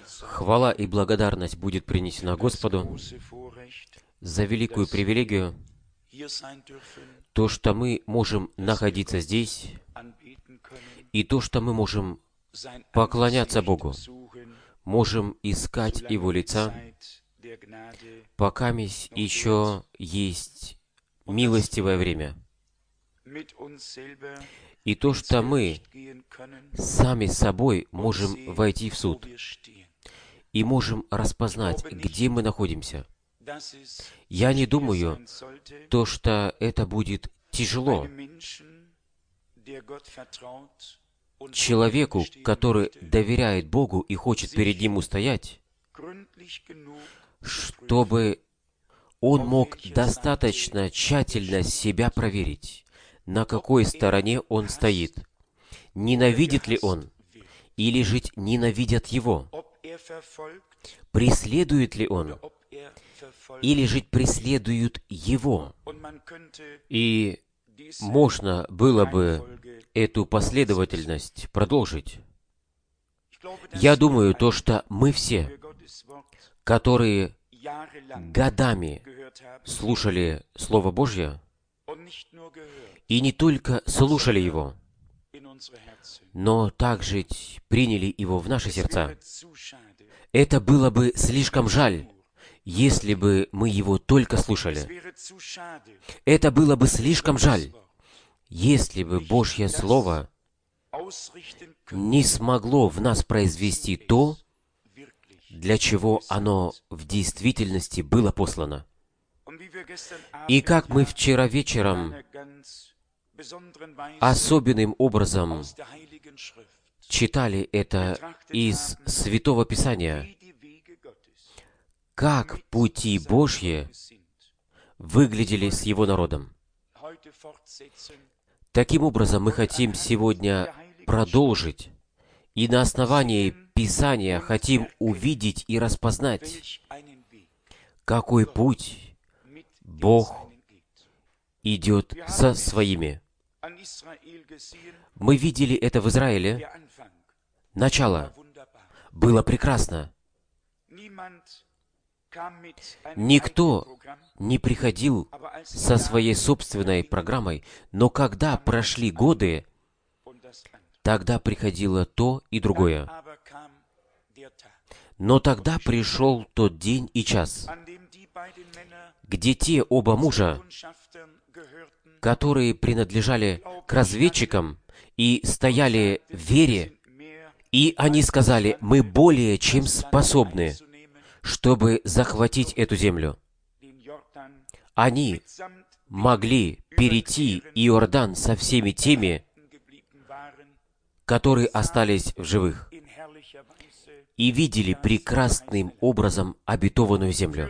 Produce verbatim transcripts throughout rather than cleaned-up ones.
Хвала и благодарность будет принесена Господу за великую привилегию, то, что мы можем находиться здесь, и то, что мы можем поклоняться Богу, можем искать Его лица, пока еще есть милостивое время. И то, что мы сами с собой можем войти в суд и можем распознать, где мы находимся. Я не думаю, то, что это будет тяжело человеку, который доверяет Богу и хочет перед Ним устоять, чтобы он мог достаточно тщательно себя проверить, на какой стороне он стоит, ненавидит ли он, или же ненавидят его, преследует ли он, или же преследуют его. И можно было бы эту последовательность продолжить. Я думаю, то, что мы все, которые годами слушали Слово Божье, и не только слушали его, но также приняли его в наши сердца. Это было бы слишком жаль, если бы мы его только слушали. Это было бы слишком жаль, если бы Божье Слово не смогло в нас произвести то, для чего оно в действительности было послано. И как мы вчера вечером особенным образом читали это из Святого Писания, как пути Божьи выглядели с Его народом. Таким образом, мы хотим сегодня продолжить, и на основании Писания хотим увидеть и распознать, какой путь Бог идет со своими. Мы видели это в Израиле. Начало было прекрасно. Никто не приходил со своей собственной программой, но когда прошли годы, тогда приходило то и другое. Но тогда пришел тот день и час, где те оба мужа, которые принадлежали к разведчикам и стояли в вере, и они сказали: «Мы более чем способны, чтобы захватить эту землю». Они могли перейти Иордан со всеми теми, которые остались в живых, и видели прекрасным образом обетованную землю.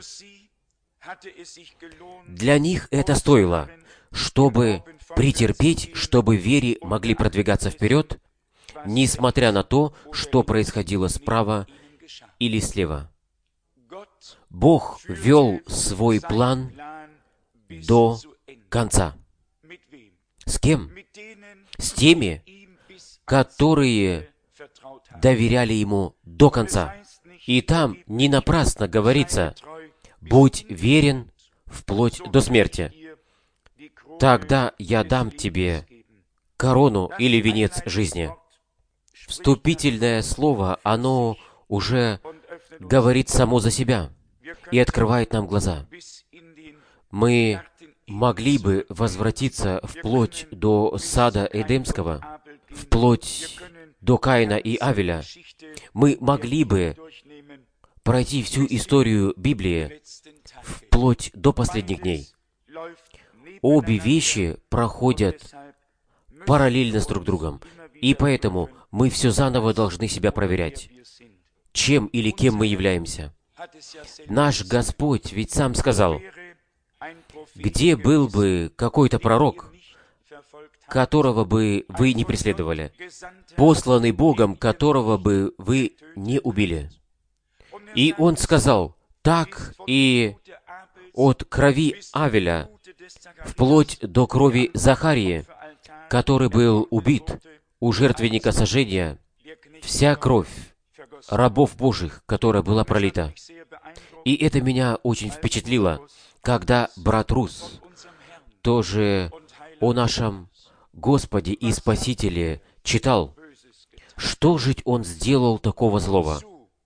Для них это стоило, чтобы претерпеть, чтобы в вере могли продвигаться вперед, несмотря на то, что происходило справа или слева. Бог вел свой план до конца. С кем? С теми, которые доверяли Ему до конца. И там не напрасно говорится: «Будь верен вплоть до смерти. Тогда я дам тебе корону или венец жизни». Вступительное слово, оно уже говорит само за себя и открывает нам глаза. Мы могли бы возвратиться вплоть до сада Эдемского, вплоть до Каина и Авеля. Мы могли бы пройти всю историю Библии вплоть до последних дней. Обе вещи проходят параллельно с друг другом, и поэтому мы все заново должны себя проверять, чем или кем мы являемся. Наш Господь ведь Сам сказал: «Где был бы какой-то пророк, которого бы вы не преследовали, посланный Богом, которого бы вы не убили?» И Он сказал: «Так и от крови Авеля вплоть до крови Захарии, который был убит у жертвенника сожжения, вся кровь рабов Божьих, которая была пролита. И это меня очень впечатлило, когда брат Рус тоже о нашем Господе и Спасителе читал, что же Он сделал такого злого,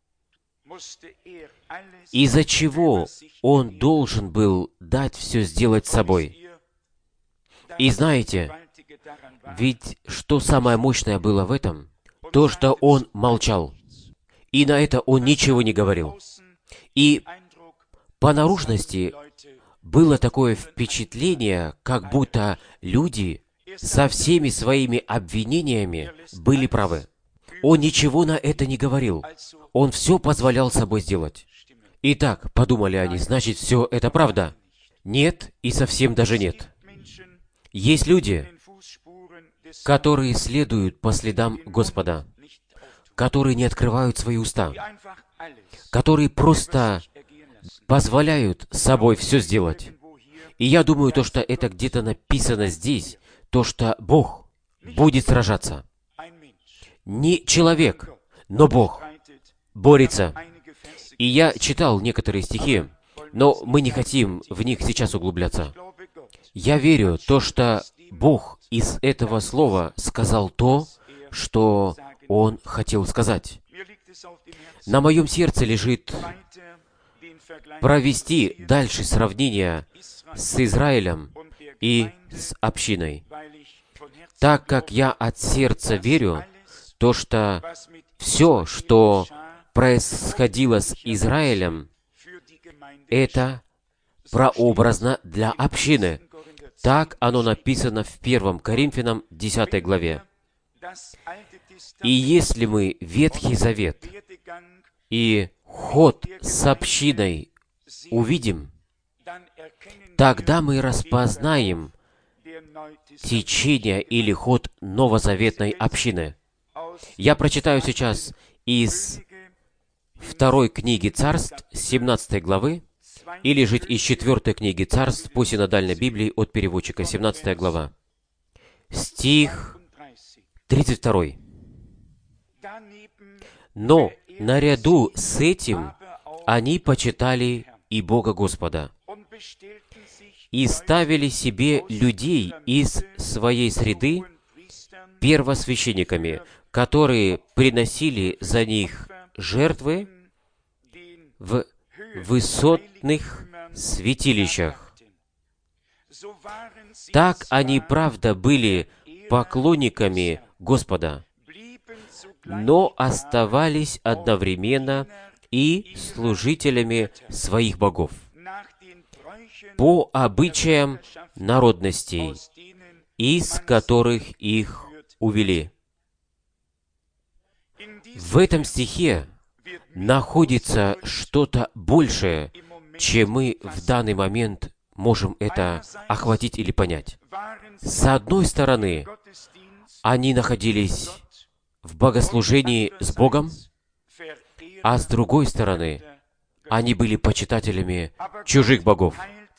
из-за чего Он должен был дать все сделать с собой. И знаете, ведь что самое мощное было в этом? То, что Он молчал. И на это Он ничего не говорил. И по наружности было такое впечатление, как будто люди со всеми своими обвинениями были правы. Он ничего на это не говорил. Он все позволял собой сделать. Итак, подумали они, значит, все это правда? Нет, и совсем даже нет. Есть люди, которые следуют по следам Господа, которые не открывают свои уста, которые просто позволяют собой все сделать. И я думаю, то, что это где-то написано здесь, то, что Бог будет сражаться. Не человек, но Бог борется. И я читал некоторые стихи, но мы не хотим в них сейчас углубляться. Я верю, то, что Бог из этого слова сказал то, что Он хотел сказать. На моем сердце лежит провести дальше сравнение с Израилем и с общиной, так как я от сердца верю, то, что все, что происходило с Израилем, это прообразно для общины. Так оно написано в первом Коринфянам десятой главе. И если мы Ветхий Завет и ход с общиной увидим, тогда мы распознаем течение или ход новозаветной общины. Я прочитаю сейчас из второй книги Царств, семнадцатой главы, или же из четвертой книги Царств по синодальной Библии от переводчика, семнадцатая глава. Стих тридцать второй. «Но наряду с этим они почитали и Бога Господа, и ставили себе людей из своей среды первосвященниками, которые приносили за них жертвы в высотных святилищах. Так они, правда, были поклонниками Господа, но оставались одновременно и служителями своих богов по обычаям народностей, из которых их увели». В этом стихе находится что-то большее, чем мы в данный момент можем это охватить или понять. С одной стороны, они находились в богослужении с Богом, а с другой стороны, они были почитателями чужих богов.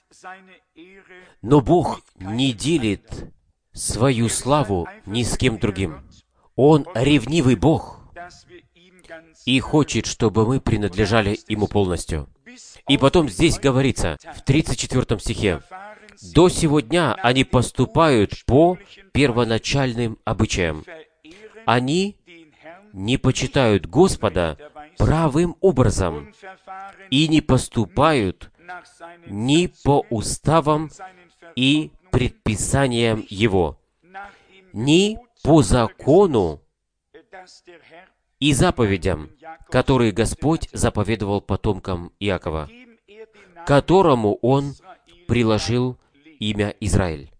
Но Бог не делит свою славу ни с кем другим. Он ревнивый Бог и хочет, чтобы мы принадлежали Ему полностью. И потом здесь говорится, в тридцать четвёртом стихе, «До сего дня они поступают по первоначальным обычаям. Они не почитают Господа правым образом и не поступают ни по уставам и предписаниям Его, ни по закону и заповедям, которые Господь заповедовал потомкам Иакова, которому Он приложил имя Израиль».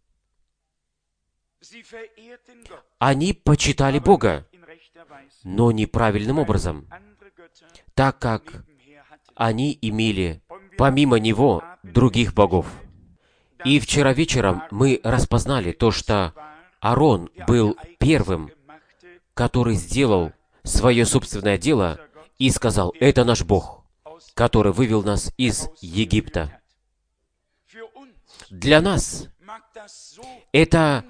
Они почитали Бога, но неправильным образом, так как они имели помимо Него других богов. И вчера вечером мы распознали то, что Аарон был первым, который сделал свое собственное дело и сказал: «Это наш Бог, который вывел нас из Египта». Для нас это,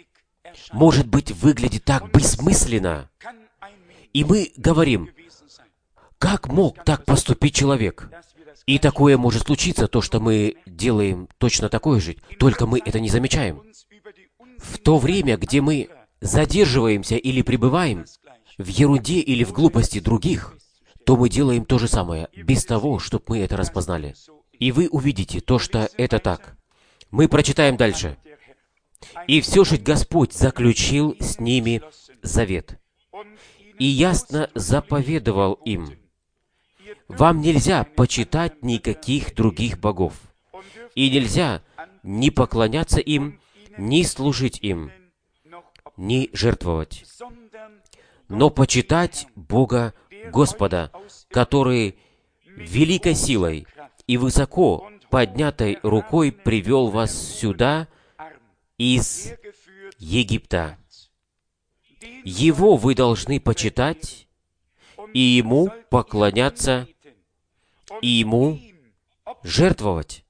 может быть, выглядит так бессмысленно. И мы говорим: Как мог так поступить человек? И такое может случиться, то, что мы делаем точно такое же, только мы это не замечаем. В то время, где мы задерживаемся или пребываем в ерунде или в глупости других, то мы делаем то же самое, без того, чтобы мы это распознали. И вы увидите то, что это так. Мы прочитаем дальше. «И все же Господь заключил с ними завет, и ясно заповедовал им: вам нельзя почитать никаких других богов, и нельзя ни поклоняться им, ни служить им, ни жертвовать, но почитать Бога Господа, который великой силой и высоко поднятой рукой привел вас сюда из Египта. Его вы должны почитать, и Ему поклоняться, и Ему жертвовать».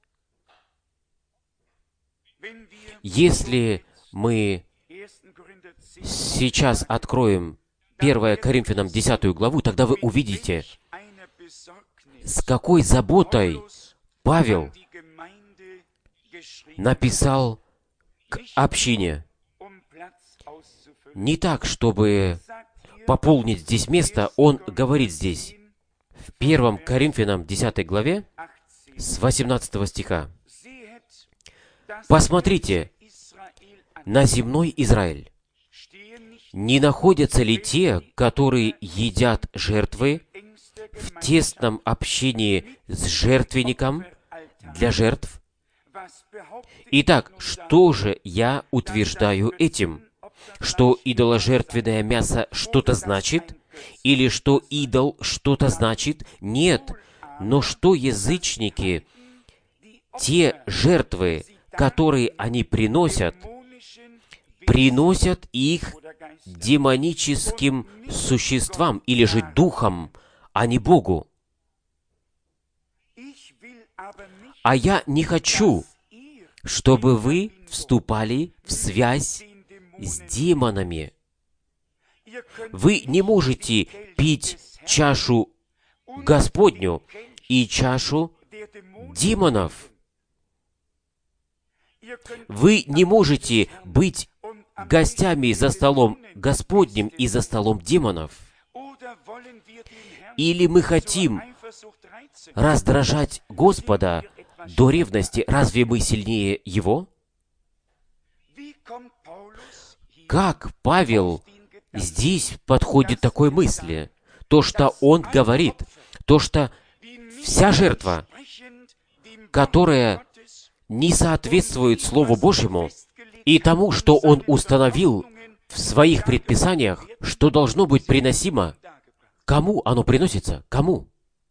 Если мы сейчас откроем первое Коринфянам десятую главу, тогда вы увидите, с какой заботой Павел написал к общине. Не так, чтобы пополнить здесь место, он говорит здесь, в первом Коринфянам десятой главе, с восемнадцатого стиха. «Посмотрите на земной Израиль. Не находятся ли те, которые едят жертвы в тесном общении с жертвенником для жертв? Итак, что же я утверждаю этим? Что идоложертвенное мясо что-то значит? Или что идол что-то значит? Нет. Но что язычники, те жертвы, которые они приносят, приносят их демоническим существам или же духам, а не Богу. А я не хочу, чтобы вы вступали в связь с демонами. Вы не можете пить чашу Господню и чашу демонов. Вы не можете быть гостями за столом Господним и за столом демонов. Или мы хотим раздражать Господа до ревности, разве мы сильнее Его? Как Павел здесь подходит к такой мысли? То, что он говорит, то, что вся жертва, которая не соответствует Слову Божьему и тому, что он установил в своих предписаниях, что должно быть приносимо, кому оно приносится? Кому?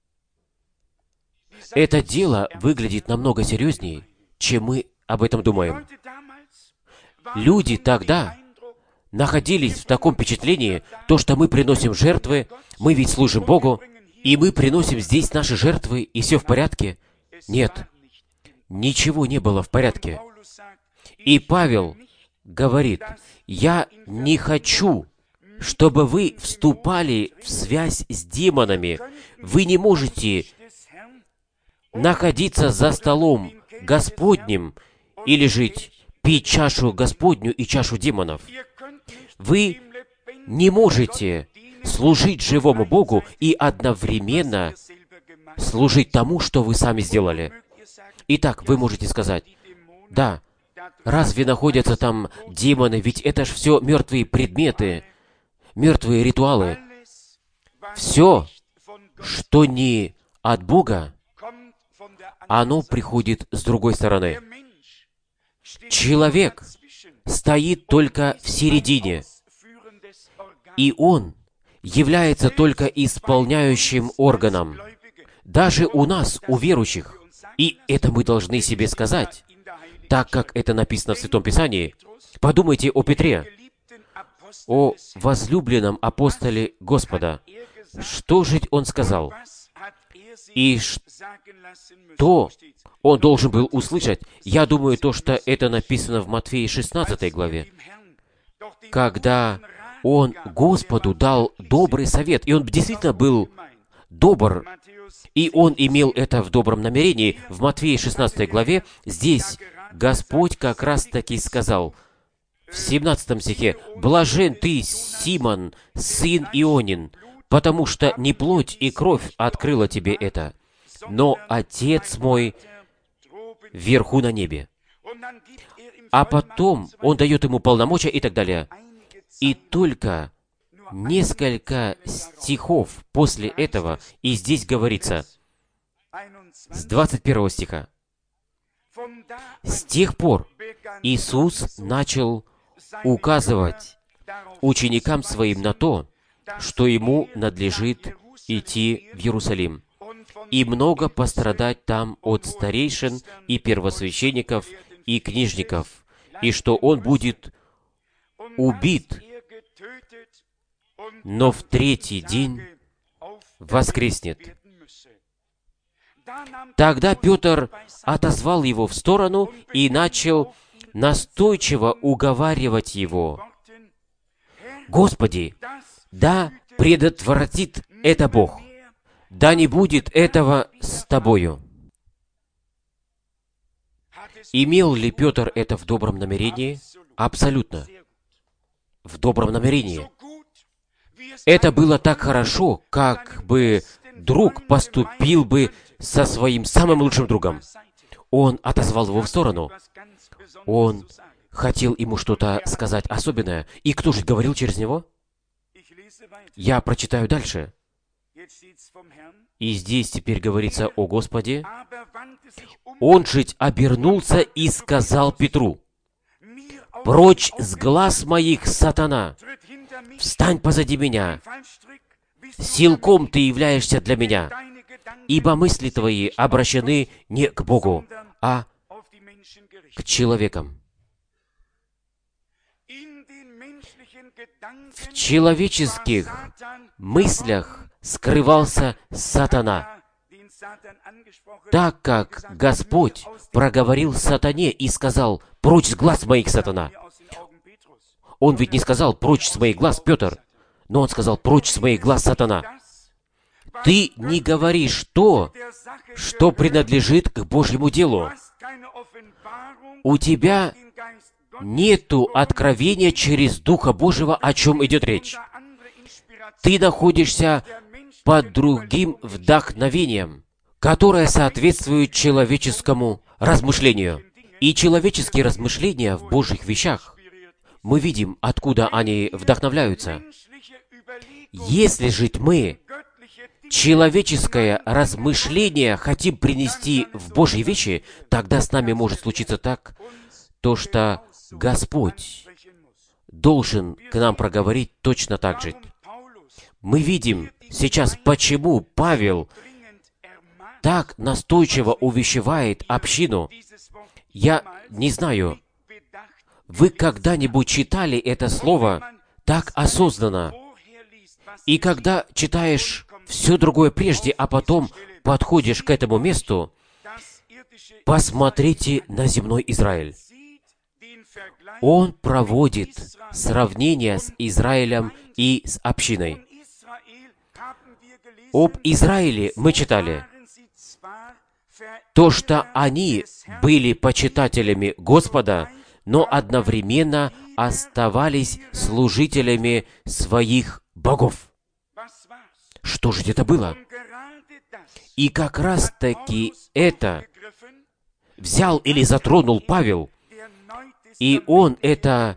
Это дело выглядит намного серьезнее, чем мы об этом думаем. Люди тогда находились в таком впечатлении, то, что мы приносим жертвы, мы ведь служим Богу, и мы приносим здесь наши жертвы, и все в порядке. Нет, ничего не было в порядке. И Павел говорит: «Я не хочу, чтобы вы вступали в связь с демонами. Вы не можете находиться за столом Господним или жить, пить чашу Господню и чашу демонов. Вы не можете служить живому Богу и одновременно служить тому, что вы сами сделали». Итак, вы можете сказать: «Да, разве находятся там демоны? Ведь это ж все мертвые предметы, мертвые ритуалы. Все, что не от Бога, оно приходит с другой стороны. Человек стоит только в середине, и он является только исполняющим органом. Даже у нас, у верующих, и это мы должны себе сказать, так как это написано в Святом Писании. Подумайте о Петре, о возлюбленном апостоле Господа. Что же он сказал? И что он должен был услышать? Я думаю, то, что это написано в Матфея шестнадцатой главе. Когда он Господу дал добрый совет, и он действительно был добр, и Он имел это в добром намерении. В Матфея шестнадцатой главе здесь Господь как раз-таки сказал, в семнадцатом стихе, «Блажен ты, Симон, сын Ионин, потому что не плоть и кровь открыла тебе это, но Отец мой вверху на небе». А потом Он дает ему полномочия и так далее. И только несколько стихов после этого, и здесь говорится, с двадцать первого стиха, «С тех пор Иисус начал указывать ученикам Своим на то, что Ему надлежит идти в Иерусалим и много пострадать там от старейшин и первосвященников и книжников, и что Он будет убит, но в третий день воскреснет». Тогда Петр отозвал его в сторону и начал настойчиво уговаривать его: «Господи, да предотвратит это Бог, да не будет этого с Тобою». Имел ли Петр это в добром намерении? Абсолютно. В добром намерении. Это было так хорошо, как бы друг поступил бы со своим самым лучшим другом. Он отозвал его в сторону. Он хотел ему что-то сказать особенное. И кто же говорил через него? Я прочитаю дальше. И здесь теперь говорится о Господе. Он же обернулся и сказал Петру: «Прочь с глаз моих, сатана! Встань позади меня! Силком ты являешься для меня, ибо мысли твои обращены не к Богу, а к человекам». В человеческих мыслях скрывался сатана, так как Господь проговорил сатане и сказал: «Прочь с глаз моих, сатана!» Он ведь не сказал: «Прочь с моих глаз, Петр», но он сказал: «Прочь с моих глаз, сатана! Ты не говоришь то, что принадлежит к Божьему делу. У тебя нету откровения через Духа Божьего, о чем идет речь. Ты находишься под другим вдохновением, которое соответствует человеческому размышлению. И человеческие размышления в Божьих вещах, мы видим, откуда они вдохновляются. Если же мы человеческое размышление хотим принести в Божьи вещи, тогда с нами может случиться так, то что Господь должен к нам проговорить точно так же. Мы видим сейчас, почему Павел так настойчиво увещевает общину. Я не знаю, вы когда-нибудь читали это слово так осознанно? И когда читаешь все другое прежде, а потом подходишь к этому месту, посмотрите на земной Израиль. Он проводит сравнение с Израилем и с общиной. Об Израиле мы читали то, что они были почитателями Господа, но одновременно оставались служителями своих богов. Что же это было? И как раз-таки это взял или затронул Павел, и он это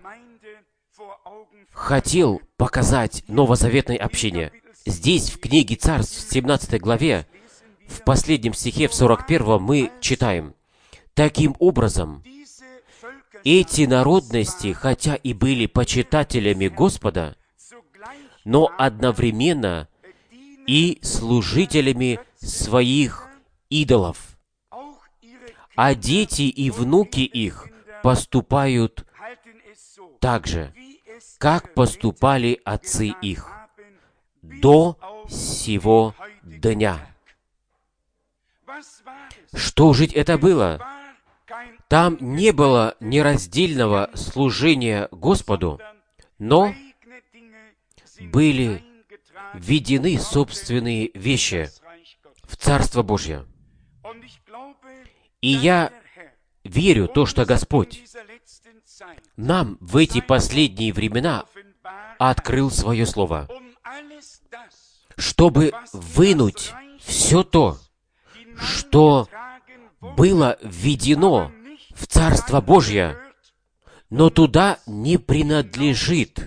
хотел показать новозаветной общине. Здесь, в книге Царств, в семнадцатой главе, в последнем стихе, в сорок первом, мы читаем: «Таким образом, эти народности, хотя и были почитателями Господа, но одновременно и служителями своих идолов, а дети и внуки их поступают так же, как поступали отцы их до сего дня». Что же это было? Там не было нераздельного служения Господу, но были введены собственные вещи в Царство Божье. И я верю то, что Господь нам в эти последние времена открыл Свое Слово, чтобы вынуть все то, что было введено в Царство Божье, но туда не принадлежит.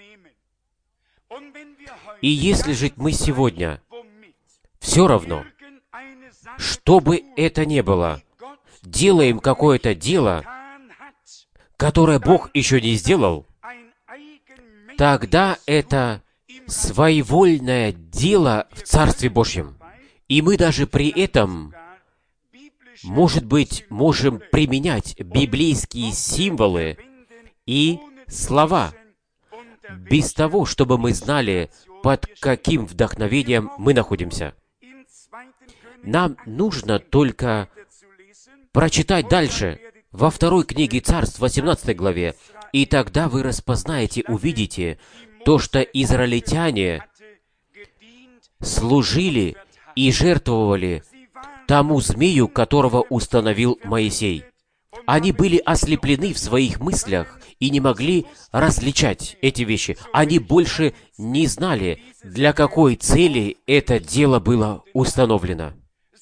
И если же мы сегодня все равно, что бы это ни было, делаем какое-то дело, которое Бог еще не сделал, тогда это своевольное дело в Царстве Божьем. И мы даже при этом, может быть, можем применять библейские символы и слова, без того, чтобы мы знали, под каким вдохновением мы находимся. Нам нужно только прочитать дальше, во второй книге Царств, восемнадцатой главе, и тогда вы распознаете, увидите то, что израильтяне служили и жертвовали тому змею, которого установил Моисей. Они были ослеплены в своих мыслях и не могли различать эти вещи. Они больше не знали, для какой цели это дело было установлено.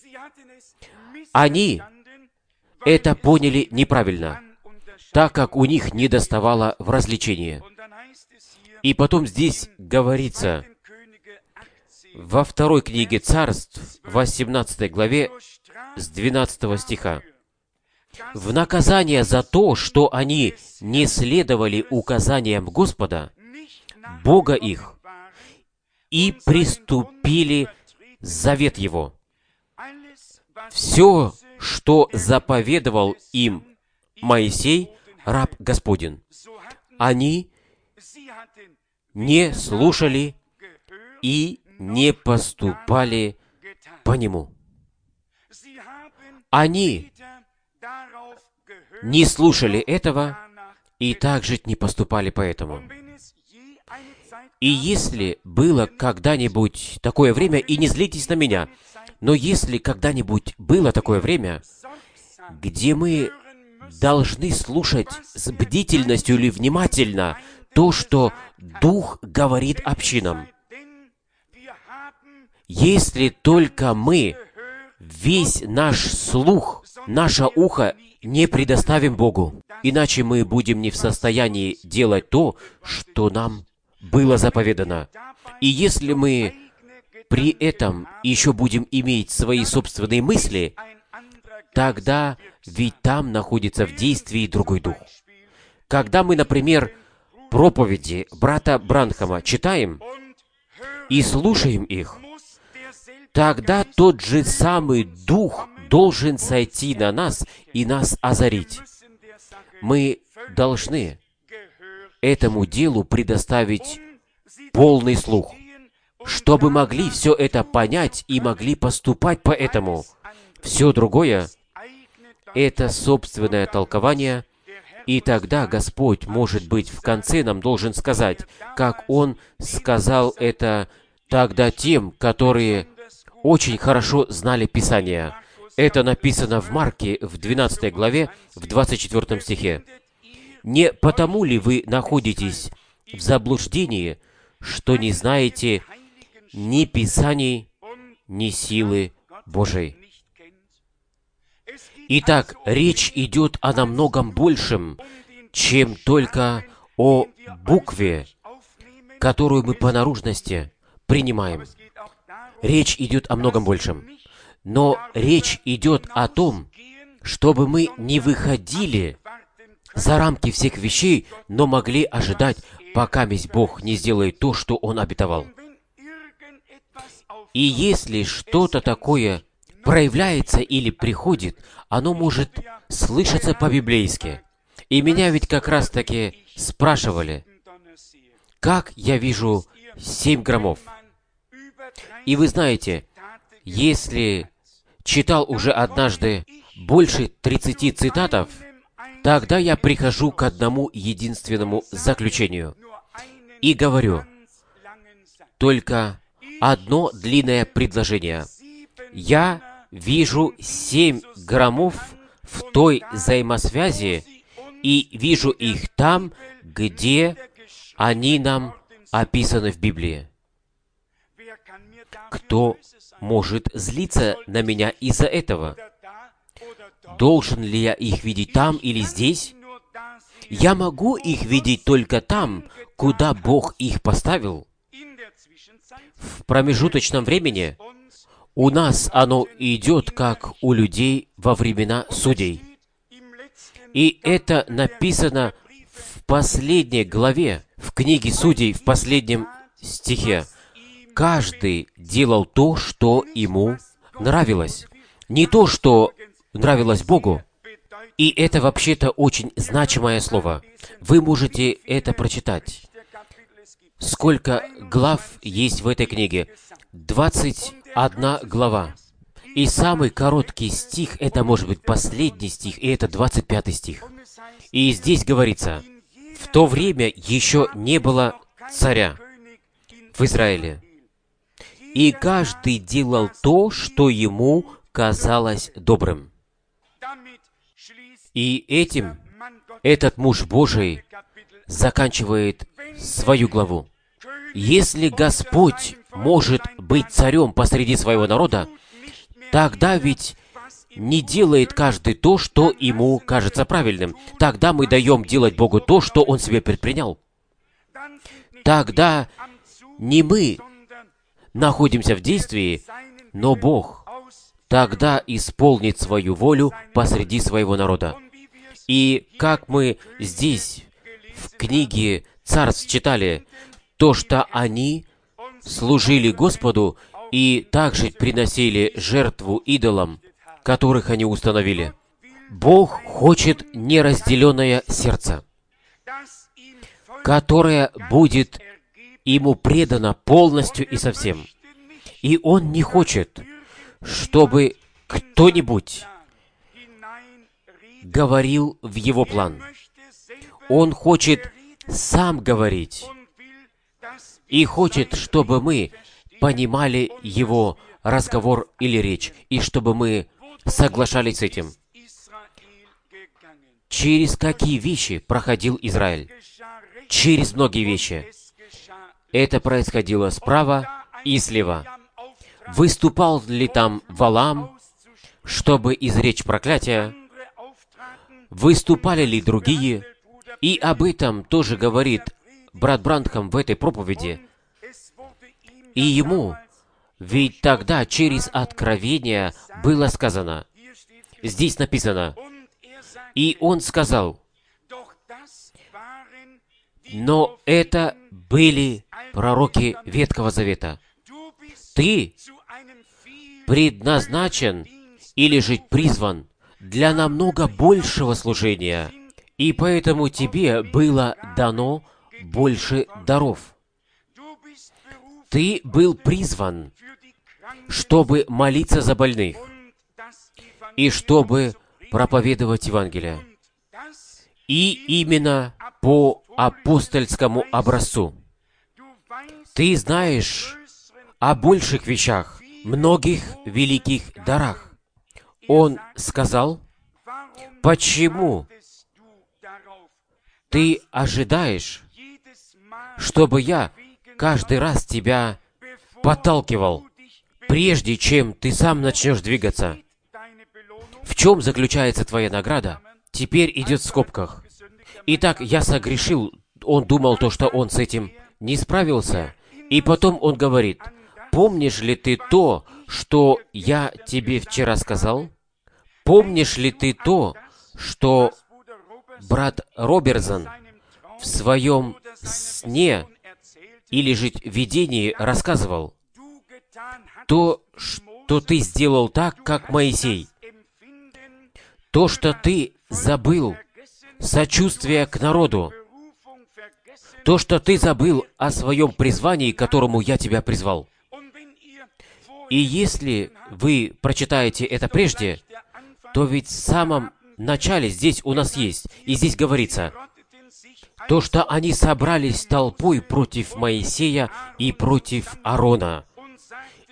Они это поняли неправильно, так как у них недоставало в развлечении. И потом здесь говорится, во второй книге Царств, восемнадцатой главе, с двенадцатого стиха, «В наказание за то, что они не следовали указаниям Господа, Бога их, и приступили завет Его. Все, что заповедовал им Моисей, раб Господень, они не слушали и не поступали по нему». Они не слушали этого и также не поступали по этому. И если было когда-нибудь такое время, и не злитесь на меня, но если когда-нибудь было такое время, где мы должны слушать с бдительностью или внимательно то, что Дух говорит общинам, если только мы весь наш слух, наше ухо не предоставим Богу, иначе мы будем не в состоянии делать то, что нам было заповедано. И если мы при этом еще будем иметь свои собственные мысли, тогда ведь там находится в действии другой дух. Когда мы, например, проповеди брата Бранхама читаем и слушаем их, тогда тот же самый дух должен сойти на нас и нас озарить. Мы должны этому делу предоставить полный слух, чтобы могли все это понять и могли поступать по этому. Все другое — это собственное толкование, и тогда Господь, может быть, в конце нам должен сказать, как Он сказал это тогда тем, которые очень хорошо знали Писание. Это написано в Марке, в двенадцатой главе, в двадцать четвёртом стихе. «Не потому ли вы находитесь в заблуждении, что не знаете ни Писаний, ни силы Божией?» Итак, речь идет о намногом большем, чем только о букве, которую мы по наружности принимаем. Речь идет о многом большем. Но речь идет о том, чтобы мы не выходили за рамки всех вещей, но могли ожидать, пока весь Бог не сделает то, что Он обетовал. И если что-то такое проявляется или приходит, оно может слышаться по-библейски. И меня ведь как раз-таки спрашивали, как я вижу семь громов. И вы знаете, если читал уже однажды больше тридцати цитатов, тогда я прихожу к одному единственному заключению и говорю, только одно длинное предложение. Я вижу семь громов в той взаимосвязи и вижу их там, где они нам описаны в Библии. Кто может злиться на меня из-за этого? Должен ли я их видеть там или здесь? Я могу их видеть только там, куда Бог их поставил. В промежуточном времени у нас оно идет, как у людей во времена судей. И это написано в последней главе, в книге Судей, в последнем стихе. Каждый делал то, что ему нравилось. Не то, что нравилось Богу. И это вообще-то очень значимое слово. Вы можете это прочитать. Сколько глав есть в этой книге? двадцать одна глава. И самый короткий стих, это может быть последний стих, и это двадцать пятый стих. И здесь говорится, в то время еще не было царя в Израиле. И каждый делал то, что ему казалось добрым. И этим этот муж Божий заканчивает свою главу. Если Господь может быть царем посреди своего народа, тогда ведь не делает каждый то, что ему кажется правильным. Тогда мы даем делать Богу то, что Он себе предпринял. Тогда не мы находимся в действии, но Бог тогда исполнит свою волю посреди своего народа. И как мы здесь, в книге Царств, читали, то, что они служили Господу и также приносили жертву идолам, которых они установили. Бог хочет неразделенное сердце, которое будет Ему предано полностью и совсем. И Он не хочет, чтобы кто-нибудь говорил в Его план. Он хочет сам говорить и хочет, чтобы мы понимали Его разговор или речь, и чтобы мы соглашались с этим. Через какие вещи проходил Израиль? Через многие вещи. Это происходило справа и слева. Выступал ли там Валаам, чтобы изречь проклятие? Выступали ли другие? И об этом тоже говорит брат Брандхам в этой проповеди. И ему, ведь тогда через откровение было сказано, здесь написано, «И он сказал, но это были пророки Ветхого Завета. Ты предназначен или же призван для намного большего служения, и поэтому тебе было дано больше даров. Ты был призван, чтобы молиться за больных и чтобы проповедовать Евангелие. И именно по апостольскому образцу. Ты знаешь о больших вещах, многих великих дарах. Он сказал, почему ты ожидаешь, чтобы я каждый раз тебя подталкивал, прежде чем ты сам начнешь двигаться? В чем заключается твоя награда? Теперь идет в скобках. Итак, я согрешил. Он думал то, что он с этим не справился. И потом он говорит, помнишь ли ты то, что я тебе вчера сказал? Помнишь ли ты то, что брат Робертсон в своем сне или же видении рассказывал? То, что ты сделал так, как Моисей. То, что ты забыл сочувствие к народу. То, что ты забыл о своем призвании, к которому я тебя призвал. И если вы прочитаете это прежде, то ведь в самом начале здесь у нас есть, и здесь говорится, то, что они собрались толпой против Моисея и против Аарона,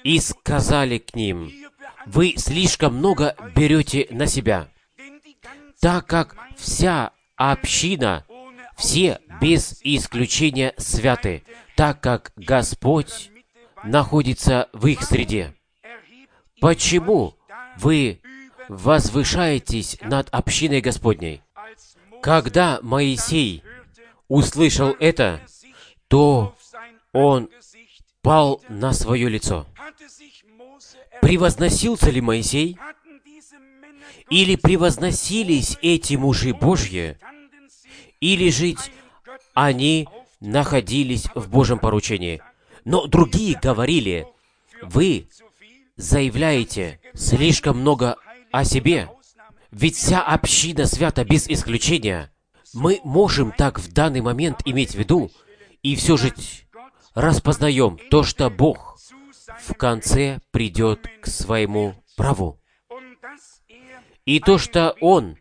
и сказали к ним: «Вы слишком много берете на себя, так как вся община, все без исключения святы, так как Господь находится в их среде. Почему вы возвышаетесь над общиной Господней?» Когда Моисей услышал это, то он пал на свое лицо. Превозносился ли Моисей? Или превозносились эти мужи Божьи? Или же они находились в Божьем поручении? Но другие говорили: «Вы заявляете слишком много о себе, ведь вся община свята без исключения». Мы можем так в данный момент иметь в виду, и все же распознаем то, что Бог в конце придет к своему праву. И то, что Он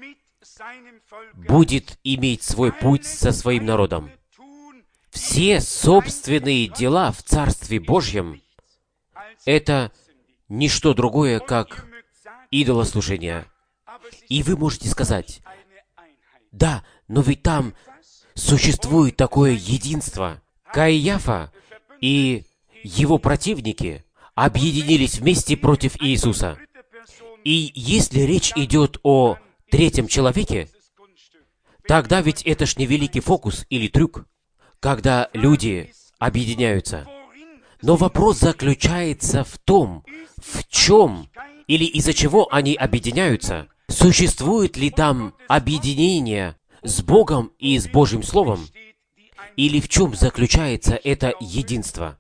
будет иметь свой путь со своим народом. Все собственные дела в Царстве Божьем — это не что другое, как идолослужение. И вы можете сказать: «Да, но ведь там существует такое единство». Каиафа и его противники объединились вместе против Иисуса. И если речь идет о третьем человеке, тогда ведь это ж не великий фокус или трюк, когда люди объединяются. Но вопрос заключается в том, в чем или из-за чего они объединяются. Существует ли там объединение с Богом и с Божьим Словом? Или в чем заключается это единство?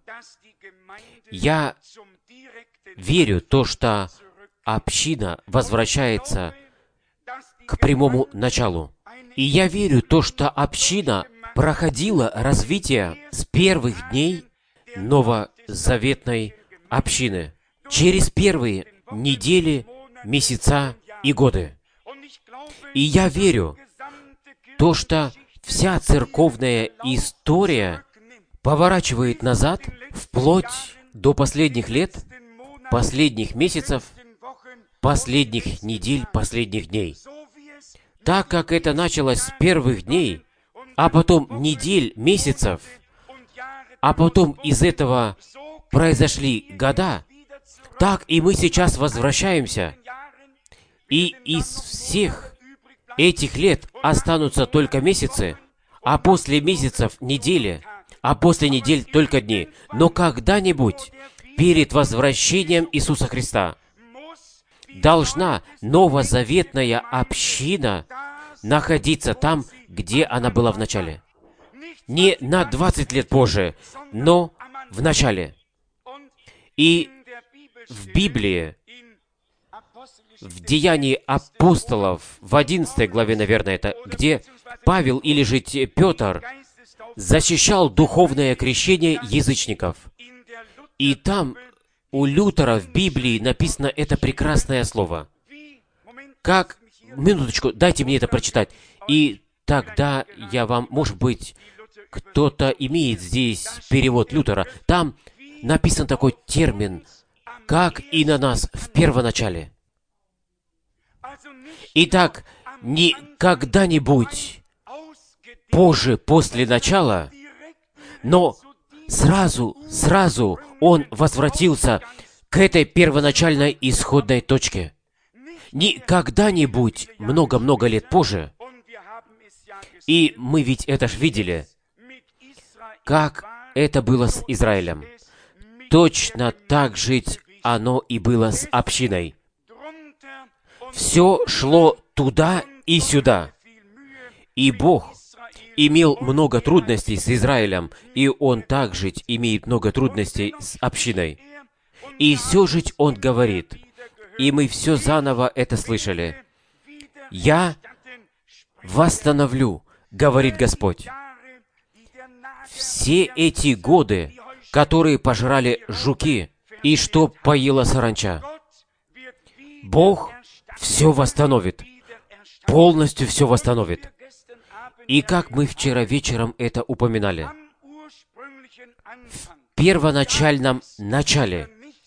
Я верю то, что община возвращается к прямому началу. И я верю то, что община проходила развитие с первых дней новозаветной общины, через первые недели, месяца и годы. И я верю то, что вся церковная история поворачивает назад вплоть до последних лет, последних месяцев, последних недель, последних дней. Так как это началось с первых дней, а потом недель, месяцев, а потом из этого произошли года, так и мы сейчас возвращаемся. И из всех этих лет останутся только месяцы, а после месяцев — недели, а после недель — только дни. Но когда-нибудь перед возвращением Иисуса Христа должна новозаветная община находиться там, где она была в начале. Не на двадцать лет позже, но в начале. И в Библии, в Деянии апостолов, в одиннадцатой главе, наверное, это, где Павел или же Петр защищал духовное крещение язычников. И там у Лютера в Библии написано это прекрасное слово. Как... Минуточку, дайте мне это прочитать. И тогда я вам, может быть, кто-то имеет здесь перевод Лютера. Там написан такой термин, как и на нас в первоначале. Итак, не когда-нибудь позже, после начала, но сразу, сразу он возвратился к этой первоначальной исходной точке. Не когда-нибудь много-много лет позже. И мы ведь это ж видели, как это было с Израилем. Точно так же оно и было с общиной. Все шло туда и сюда. И Бог имел много трудностей с Израилем, и Он также имеет много трудностей с общиной. И все же Он говорит, и мы все заново это слышали: «Я восстановлю, говорит Господь, все эти годы, которые пожрали жуки, и что поела саранча. Бог все восстановит, полностью все восстановит». И как мы вчера вечером это упоминали, в первоначальном начале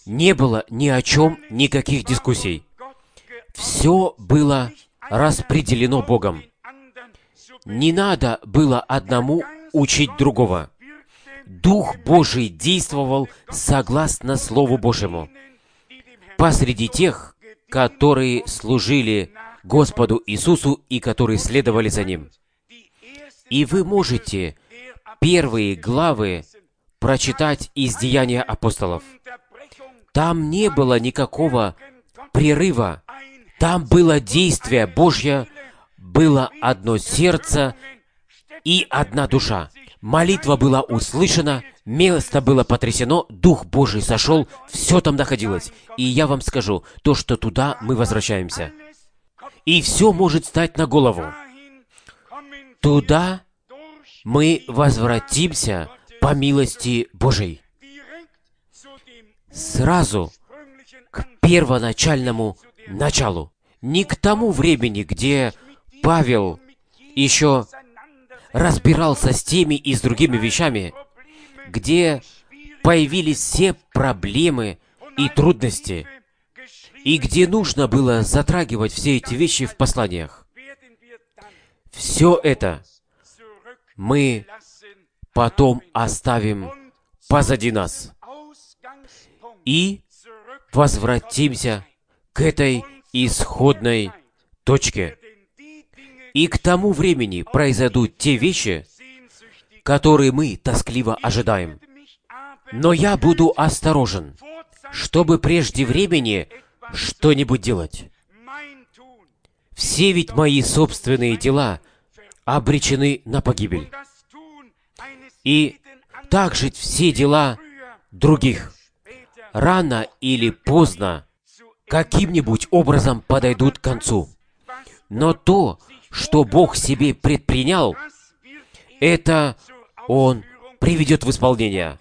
не было ни о чем никаких дискуссий. Все было распределено Богом. Не надо было одному учить другого. Дух Божий действовал согласно Слову Божьему посреди тех, которые служили Господу Иисусу и которые следовали за Ним. И вы можете первые главы прочитать из Деяния апостолов. Там не было никакого прерыва. Там было действие Божье, было одно сердце и одна душа. Молитва была услышана, место было потрясено, Дух Божий сошел, все там находилось. И я вам скажу, то, что туда мы возвращаемся. И все может стать на голову. Туда мы возвратимся по милости Божией. Сразу к первоначальному началу. Не к тому времени, где Павел еще разбирался с теми и с другими вещами, где появились все проблемы и трудности, и где нужно было затрагивать все эти вещи в посланиях. Все это мы потом оставим позади нас и возвратимся к этой исходной точке. И к тому времени произойдут те вещи, которые мы тоскливо ожидаем. Но я буду осторожен, чтобы прежде времени что-нибудь делать. Все ведь мои собственные дела обречены на погибель. И также все дела других рано или поздно каким-нибудь образом подойдут к концу. Но то, что Бог себе предпринял, это Он приведет в исполнение.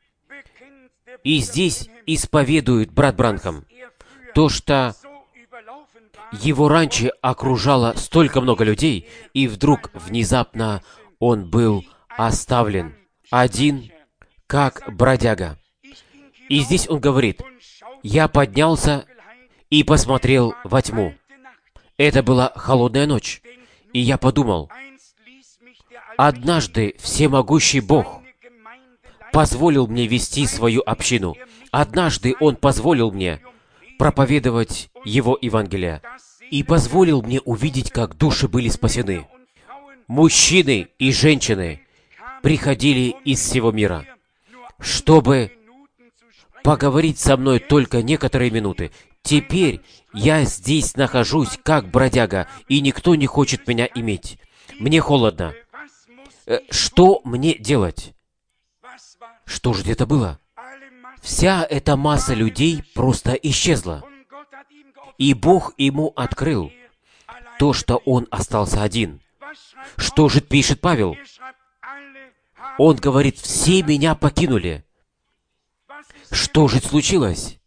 И здесь исповедует брат Бранхам то, что его раньше окружало столько много людей, и вдруг внезапно он был оставлен один, как бродяга. И здесь он говорит: «Я поднялся и посмотрел во тьму». Это была холодная ночь, и я подумал, однажды всемогущий Бог позволил мне вести свою общину. Однажды Он позволил мне проповедовать Его Евангелие и позволил мне увидеть, как души были спасены. Мужчины и женщины приходили из всего мира, чтобы поговорить со мной только некоторые минуты. Теперь я здесь нахожусь как бродяга, и никто не хочет меня иметь. Мне холодно. Что мне делать? Что же это было? Вся эта масса людей просто исчезла. И Бог ему открыл то, что он остался один. Что же пишет Павел? Он говорит: «Все меня покинули». Что же случилось?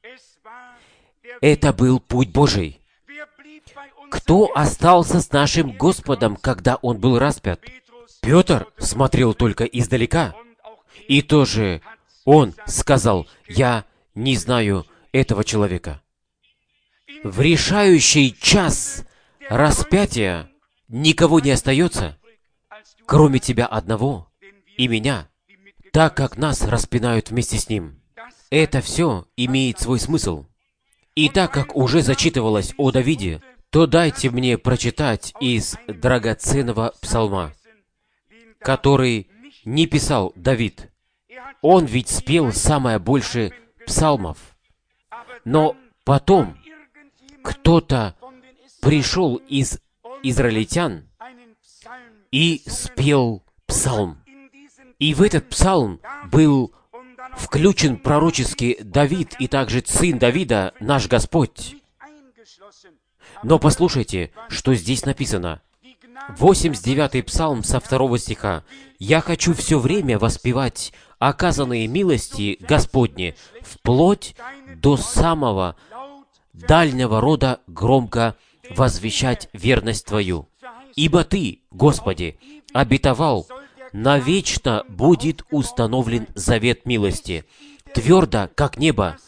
Это был путь Божий. Кто остался с нашим Господом, когда Он был распят? Петр смотрел только издалека. И тоже он сказал: «Я не знаю этого человека». В решающий час распятия никого не остается, кроме тебя одного и меня, так как нас распинают вместе с Ним. Это все имеет свой смысл. И так как уже зачитывалось о Давиде, то дайте мне прочитать из драгоценного псалма, который не писал Давид. Он ведь спел самое больше псалмов. Но потом кто-то пришел из израильтян и спел псалм. И в этот псалм был включен пророческий Давид и также сын Давида, наш Господь. Но послушайте, что здесь написано. восемьдесят девятый псалм со второго стиха. «Я хочу все время воспевать оказанные милости Господни, вплоть до самого дальнего рода громко возвещать верность Твою. Ибо Ты, Господи, обетовал, навечно будет установлен завет милости. Твердо, как небо,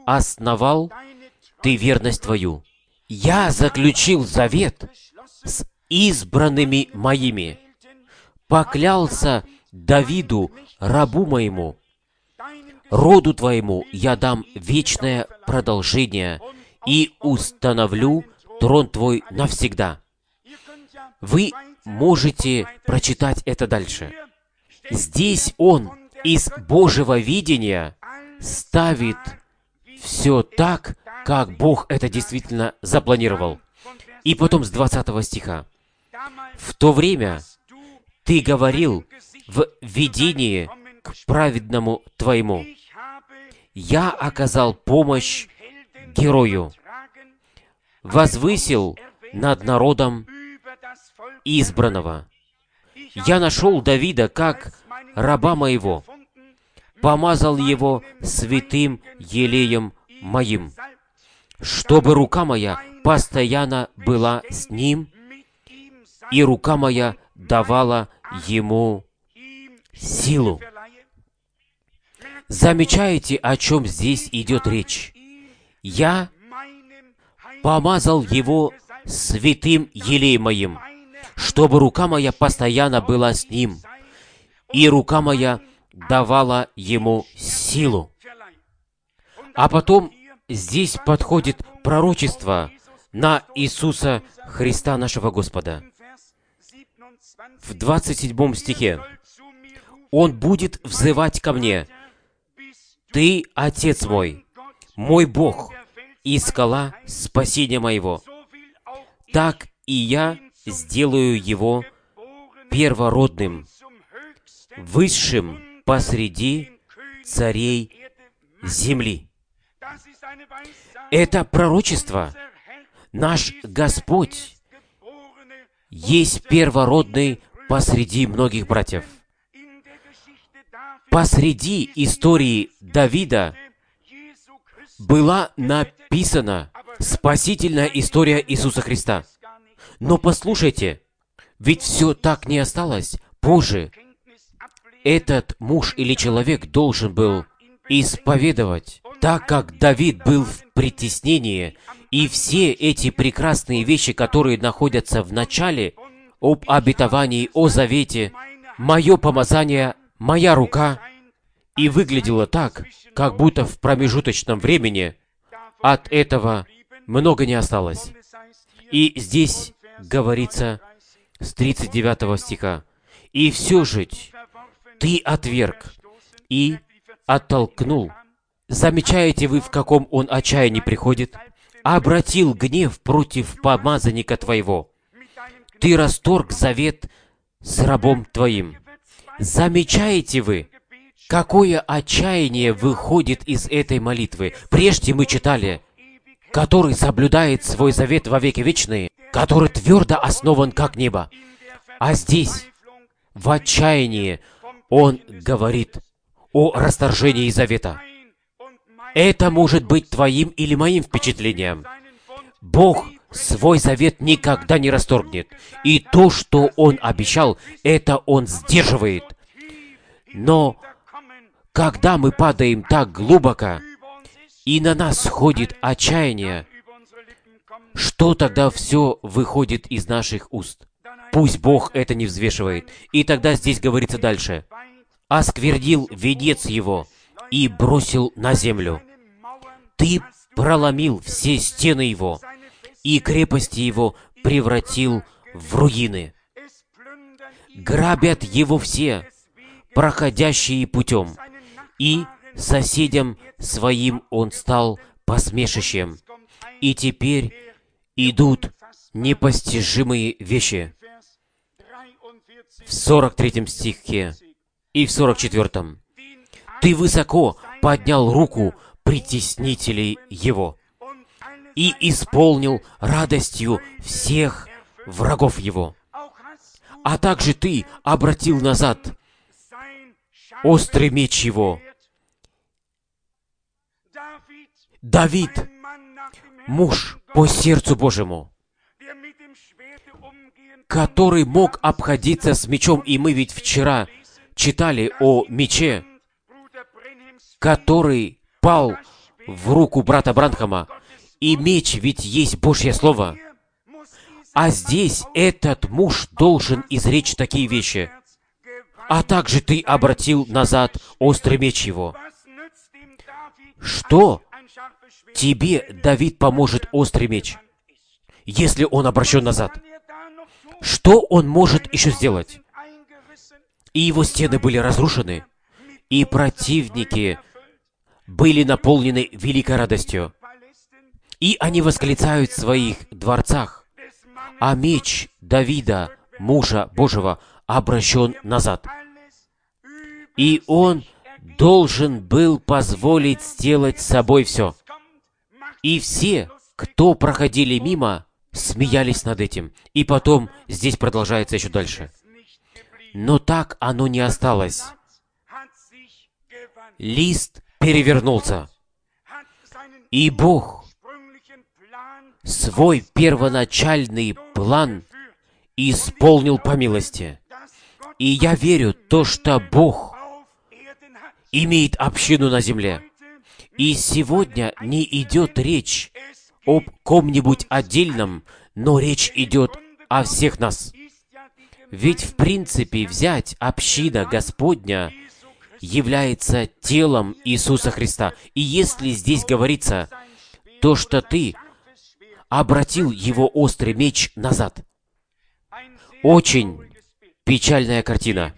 основал Ты верность Твою. Я заключил завет с избранными моими, поклялся Давиду, рабу моему, роду Твоему я дам вечное продолжение и установлю трон Твой навсегда. Вы можете прочитать это дальше. Здесь Он из Божьего видения ставит все так, как Бог это действительно запланировал. И потом с двадцатого стиха. «В то время ты говорил в видении к праведному твоему, я оказал помощь герою, возвысил над народом избранного. Я нашел Давида как раба моего, помазал его святым елеем моим, чтобы рука моя постоянно была с ним, и рука моя давала ему силу». Замечаете, о чем здесь идет речь? Я помазал его святым елеем моим, чтобы рука моя постоянно была с ним, и рука моя давала ему силу. А потом здесь подходит пророчество на Иисуса Христа нашего Господа. В двадцать седьмом стихе. «Он будет взывать ко мне: Ты, Отец мой, мой Бог и скала спасения моего. Так и я сделаю его первородным, высшим посреди царей земли». Это пророчество. Наш Господь есть первородный посреди многих братьев. Посреди истории Давида была написана спасительная история Иисуса Христа. Но послушайте, ведь все так не осталось. Позже этот муж или человек должен был исповедовать, так как Давид был в притеснении, и все эти прекрасные вещи, которые находятся в начале, об обетовании, о завете, мое помазание, моя рука, и выглядело так, как будто в промежуточном времени от этого много не осталось. И здесь говорится с тридцать девятого стиха: «И все же ты отверг и оттолкнул». Замечаете вы, в каком он отчаянии приходит? «Обратил гнев против помазанника твоего. Ты расторг завет с рабом твоим». Замечаете вы, какое отчаяние выходит из этой молитвы? Прежде мы читали: «Который соблюдает свой завет во веки вечные, который твердо основан, как небо». А здесь, в отчаянии, он говорит о расторжении завета. Это может быть твоим или моим впечатлением. Бог свой завет никогда не расторгнет. И то, что Он обещал, это Он сдерживает. Но когда мы падаем так глубоко, и на нас сходит отчаяние, что тогда все выходит из наших уст? Пусть Бог это не взвешивает. И тогда здесь говорится дальше: «Осквернил венец его и бросил на землю. Ты проломил все стены его, и крепости его превратил в руины. Грабят его все, проходящие путем, и соседям своим он стал посмешищем. И теперь идут непостижимые вещи». В сорок третьем стихе и в сорок четвёртом. «Ты высоко поднял руку притеснителей его и исполнил радостью всех врагов его. А также ты обратил назад острый меч его». Давид, муж по сердцу Божьему, который мог обходиться с мечом, и мы ведь вчера читали о мече, который пал в руку брата Бранхама. И меч ведь есть Божье Слово. А здесь этот муж должен изречь такие вещи. А также ты обратил назад острый меч его. Что тебе, Давид, поможет острый меч, если он обращен назад? Что он может еще сделать? И его стены были разрушены, и противники были наполнены великой радостью. И они восклицают в своих дворцах, а меч Давида, мужа Божьего, обращен назад. И он должен был позволить сделать с собой все. И все, кто проходили мимо, смеялись над этим. И потом здесь продолжается еще дальше. Но так оно не осталось. Лист перевернулся. И Бог свой первоначальный план исполнил по милости. И я верю, то, что Бог имеет общину на земле. И сегодня не идет речь об ком-нибудь отдельном, но речь идет о всех нас. Ведь, в принципе, взять община Господня является телом Иисуса Христа. И если здесь говорится то, что ты обратил его острый меч назад, очень печальная картина.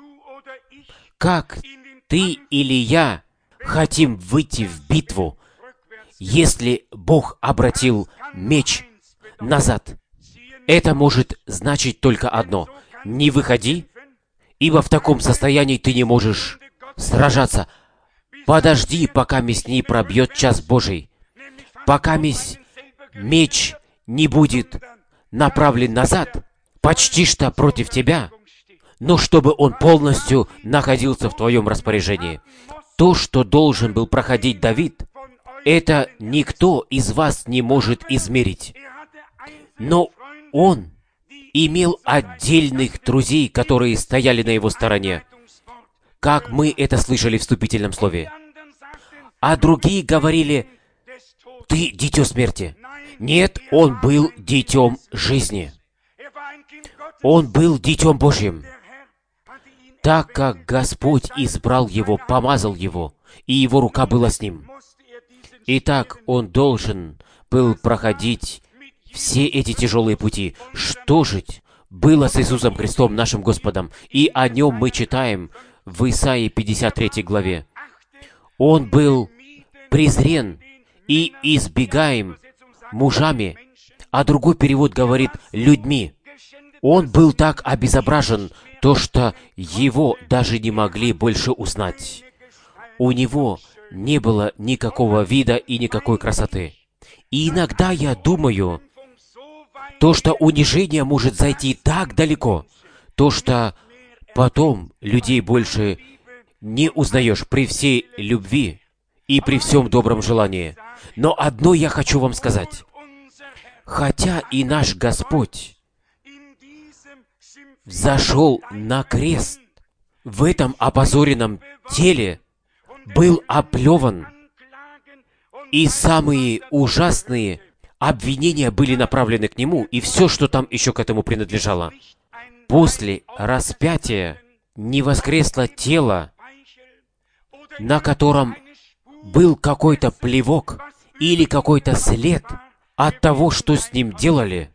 Как ты или я хотим выйти в битву, если Бог обратил меч назад? Это может значить только одно. Не выходи, ибо в таком состоянии ты не можешь сражаться. Подожди, пока месть не пробьет час Божий. Пока месть меч не будет направлен назад, почти что против тебя, но чтобы он полностью находился в твоем распоряжении. То, что должен был проходить Давид, это никто из вас не может измерить. Но он имел отдельных друзей, которые стояли на его стороне, как мы это слышали в вступительном слове. А другие говорили: «Ты дитё смерти». Нет, он был дитём жизни. Он был дитём Божьим. Так как Господь избрал его, помазал его, и его рука была с ним. Итак, он должен был проходить все эти тяжелые пути. Что же было с Иисусом Христом, нашим Господом? И о нем мы читаем в Исаии пятьдесят третьей главе. Он был презрен и избегаем мужами, а другой перевод говорит «людьми». Он был так обезображен, то, что его даже не могли больше узнать. У него не было никакого вида и никакой красоты. И иногда я думаю, то, что унижение может зайти так далеко, то, что потом людей больше не узнаешь при всей любви и при всем добром желании. Но одно я хочу вам сказать. Хотя и наш Господь взошел на крест в этом опозоренном теле, был оплеван, и самые ужасные обвинения были направлены к Нему, и все, что там еще к этому принадлежало. После распятия не воскресло тело, на котором был какой-то плевок или какой-то след от того, что с ним делали,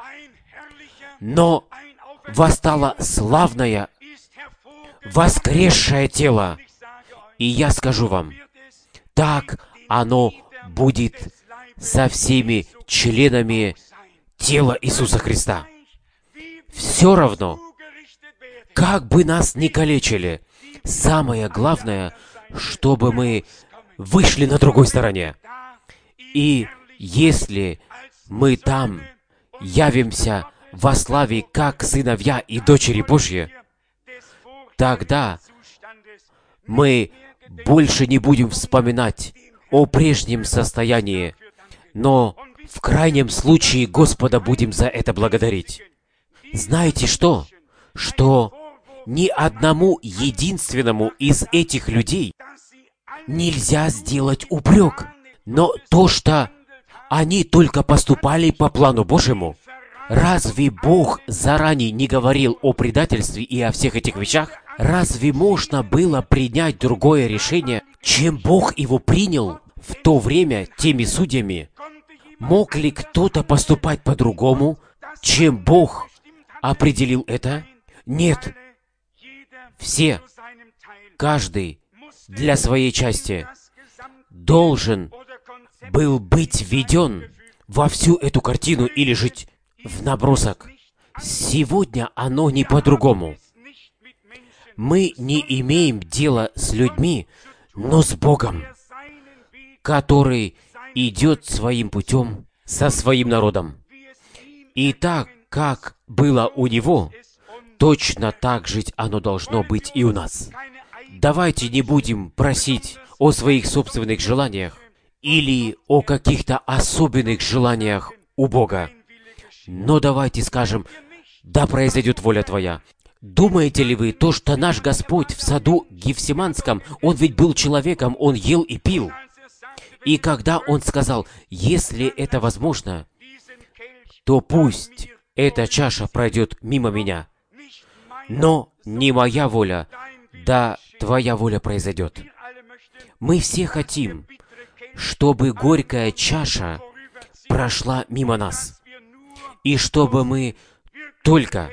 но восстало славное, воскресшее тело. И я скажу вам, так оно будет со всеми членами тела Иисуса Христа. Все равно, как бы нас ни калечили, самое главное, чтобы мы вышли на другой стороне. И если мы там явимся во славе, как сыновья и дочери Божьи, тогда мы больше не будем вспоминать о прежнем состоянии, но в крайнем случае Господа будем за это благодарить. Знаете что? Что ни одному единственному из этих людей нельзя сделать упрек. Но то, что они только поступали по плану Божьему, разве Бог заранее не говорил о предательстве и о всех этих вещах? Разве можно было принять другое решение, чем Бог его принял в то время теми судьями? Мог ли кто-то поступать по-другому, чем Бог определил это? Нет. Все, каждый для своей части должен был быть введен во всю эту картину или жить в набросок. Сегодня оно не по-другому. Мы не имеем дела с людьми, но с Богом, который идет своим путем со своим народом. И так, как было у Него, точно так жить оно должно быть и у нас. Давайте не будем просить о своих собственных желаниях или о каких-то особенных желаниях у Бога. Но давайте скажем: «Да произойдет воля Твоя». Думаете ли вы, то, что наш Господь в саду Гефсиманском, Он ведь был человеком, Он ел и пил. И когда Он сказал: «Если это возможно, то пусть эта чаша пройдет мимо меня, но не моя воля, да Твоя воля произойдет». Мы все хотим, чтобы горькая чаша прошла мимо нас, и чтобы мы только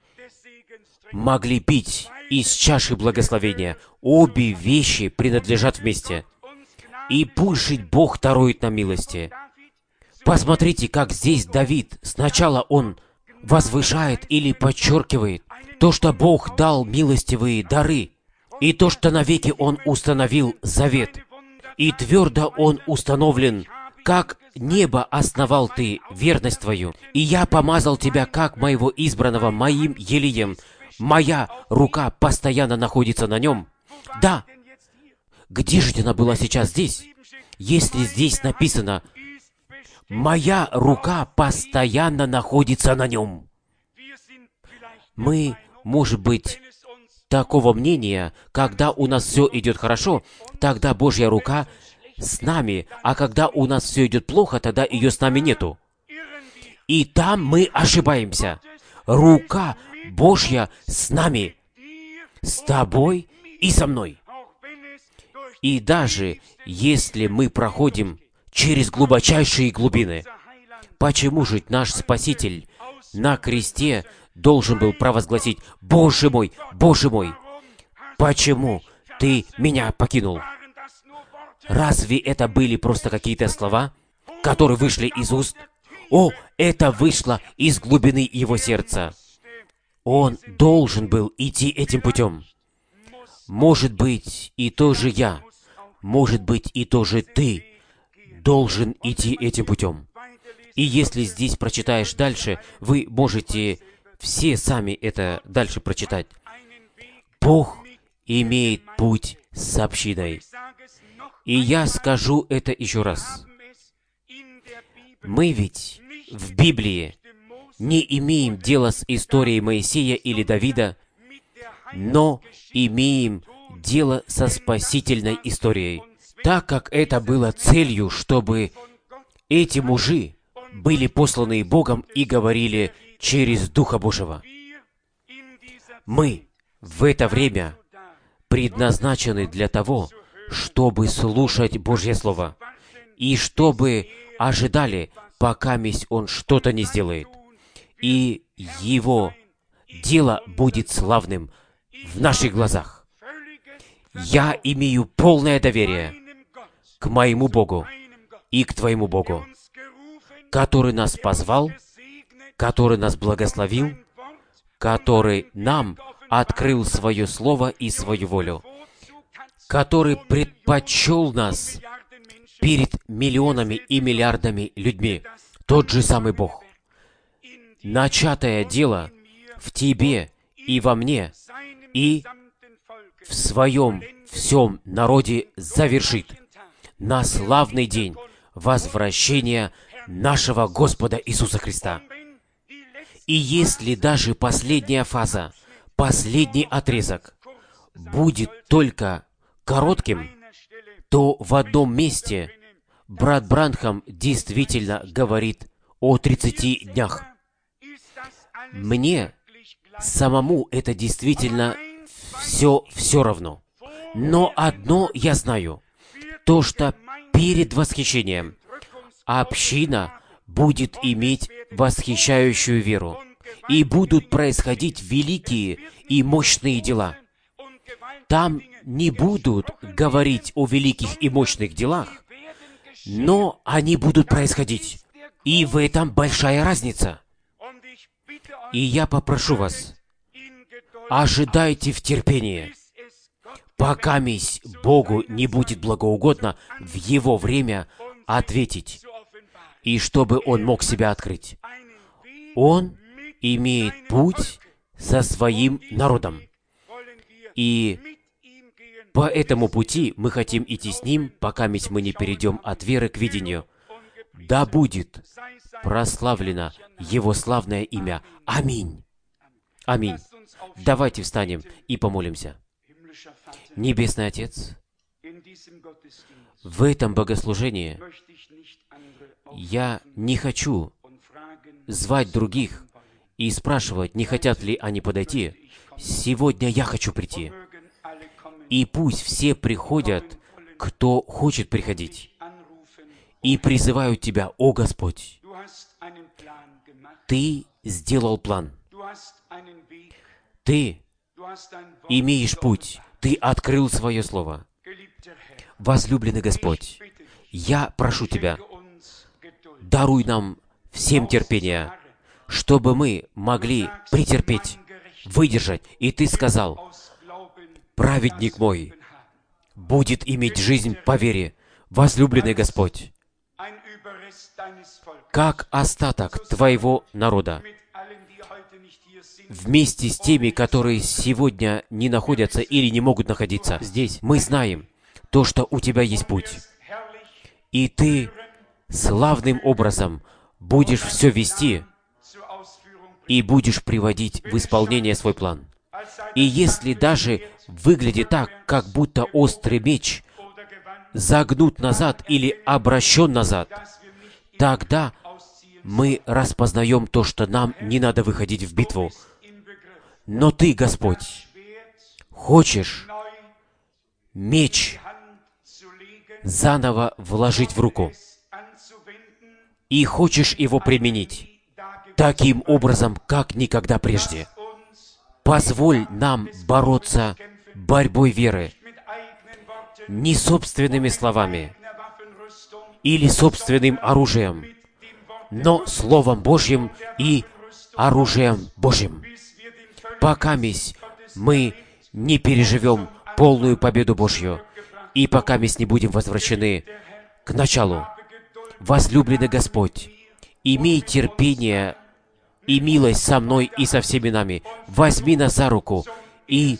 могли пить из чаши благословения. Обе вещи принадлежат вместе. И пусть жить Бог дарует нам милости. Посмотрите, как здесь Давид, сначала он возвышает или подчеркивает то, что Бог дал милостивые дары, и то, что навеки Он установил завет, и твердо Он установлен, как небо основал Ты верность Твою, и я помазал Тебя, как моего избранного, моим елеем, моя рука постоянно находится на нем. Да, где же она была сейчас здесь? Если здесь написано: «Моя рука постоянно находится на нем». Мы, может быть, такого мнения, когда у нас все идет хорошо, тогда Божья рука с нами, а когда у нас все идет плохо, тогда ее с нами нету. И там мы ошибаемся. Рука Божья с нами, с тобой и со мной. И даже если мы проходим через глубочайшие глубины, почему же наш Спаситель на кресте должен был провозгласить: «Боже мой, Боже мой, почему Ты меня покинул?» Разве это были просто какие-то слова, которые вышли из уст? О, это вышло из глубины его сердца. Он должен был идти этим путем. Может быть, и тоже я, может быть, и тоже ты должен идти этим путем. И если здесь прочитаешь дальше, вы можете все сами это дальше прочитать. Бог имеет путь с общиной. И я скажу это еще раз. Мы ведь в Библии не имеем дела с историей Моисея или Давида, но имеем дело со спасительной историей, так как это было целью, чтобы эти мужи были посланы Богом и говорили через Духа Божьего. Мы в это время предназначены для того, чтобы слушать Божье Слово, и чтобы ожидали, пока месть Он что-то не сделает. И Его дело будет славным в наших глазах. Я имею полное доверие к моему Богу и к Твоему Богу, который нас позвал, который нас благословил, который нам открыл свое Слово и свою волю, который предпочел нас перед миллионами и миллиардами людьми. Тот же самый Бог. Начатое дело в тебе и во мне, и в своем всем народе завершит на славный день возвращения нашего Господа Иисуса Христа. И если даже последняя фаза, последний отрезок будет только коротким, то в одном месте брат Бранхам действительно говорит о тридцати днях. Мне самому это действительно все все равно. Но одно я знаю, то, что перед восхищением община будет иметь восхищающую веру, и будут происходить великие и мощные дела. Там не будут говорить о великих и мощных делах, но они будут происходить. И в этом большая разница. И я попрошу вас, ожидайте в терпении, пока мись Богу не будет благоугодно в Его время ответить, и чтобы Он мог себя открыть. Он имеет путь со своим народом. И по этому пути мы хотим идти с Ним, пока мись мы не перейдем от веры к видению. Да будет прославлено Его славное имя. Аминь. Аминь. Давайте встанем и помолимся. Небесный Отец, в этом богослужении я не хочу звать других и спрашивать, не хотят ли они подойти. Сегодня я хочу прийти. И пусть все приходят, кто хочет приходить. И призывают Тебя, о Господь. Ты сделал план. Ты имеешь путь. Ты открыл свое слово. Возлюбленный Господь, я прошу Тебя, даруй нам всем терпение, чтобы мы могли претерпеть, выдержать. И Ты сказал, праведник мой будет иметь жизнь по вере. Возлюбленный Господь, как остаток Твоего народа, вместе с теми, которые сегодня не находятся или не могут находиться здесь, мы знаем то, что у Тебя есть путь. И Ты славным образом будешь все вести и будешь приводить в исполнение свой план. И если даже выглядит так, как будто острый меч загнут назад или обращен назад, тогда мы распознаем то, что нам не надо выходить в битву. Но Ты, Господь, хочешь меч заново вложить в руку и хочешь его применить таким образом, как никогда прежде. Позволь нам бороться борьбой веры не собственными словами или собственным оружием, но Словом Божьим и оружием Божьим. Покамись мы не переживем полную победу Божью, и покамись не будем возвращены к началу. Возлюбленный Господь, имей терпение и милость со мной и со всеми нами. Возьми нас за руку и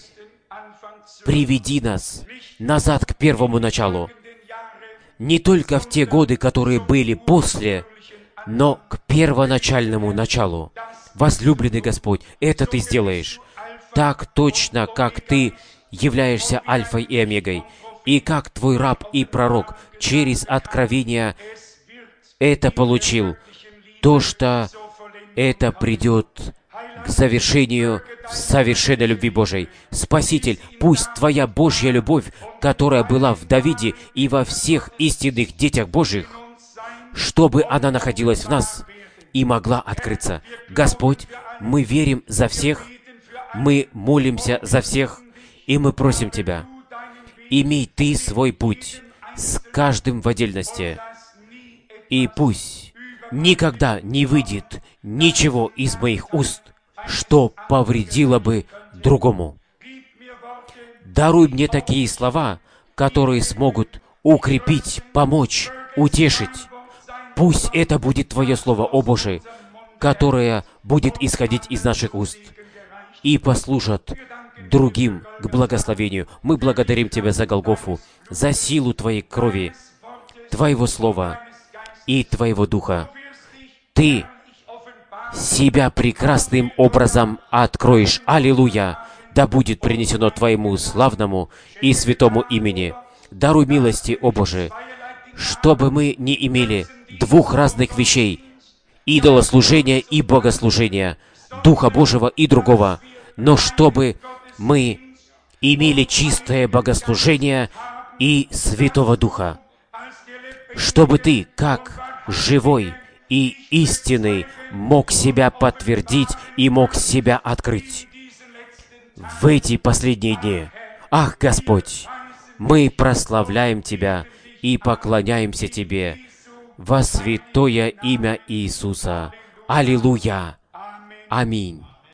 приведи нас назад к первому началу. Не только в те годы, которые были после, но к первоначальному началу. Возлюбленный Господь, это Ты сделаешь так точно, как Ты являешься Альфой и Омегой, и как Твой раб и пророк через откровение это получил, то, что это придет к завершению в совершенной любви Божией. Спаситель, пусть Твоя Божья любовь, которая была в Давиде и во всех истинных детях Божьих, чтобы она находилась в нас и могла открыться. Господь, мы верим за всех, мы молимся за всех, и мы просим Тебя, имей Ты свой путь с каждым в отдельности, и пусть никогда не выйдет ничего из моих уст, что повредило бы другому. Даруй мне такие слова, которые смогут укрепить, помочь, утешить. Пусть это будет Твое Слово, о Боже, которое будет исходить из наших уст и послужат другим к благословению. Мы благодарим Тебя за Голгофу, за силу Твоей крови, Твоего Слова и Твоего Духа. Ты себя прекрасным образом откроешь. Аллилуйя! Да будет принесено Твоему славному и святому имени. Даруй милости, о Боже, чтобы мы не имели двух разных вещей, идолослужения и богослужения, Духа Божьего и другого, но чтобы мы имели чистое богослужение и Святого Духа, чтобы Ты, как живой и истинный, мог себя подтвердить и мог себя открыть в эти последние дни. Ах, Господь, мы прославляем Тебя и поклоняемся Тебе во святое имя Иисуса. Аллилуйя! Аминь.